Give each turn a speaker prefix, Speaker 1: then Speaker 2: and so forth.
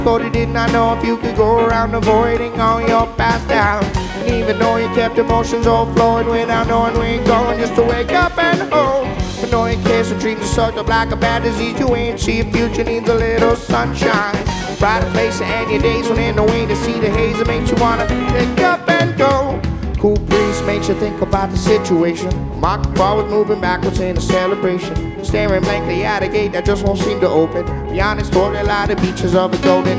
Speaker 1: But you did not know if you could go around avoiding all your past down. And even though you kept emotions all flowing without knowing where you're going, just to wake up and hold. But knowing case of dreams are sucked up like a bad disease. You ain't see a future needs a little sunshine. Brighter place to end your days when ain't no way to see the haze. It makes you wanna pick up and go. Cool breeze makes you think about the situation. Marking forward, moving backwards in a celebration. Staring blankly at a gate that just won't seem to open. Beyond its storyline, the beaches of a golden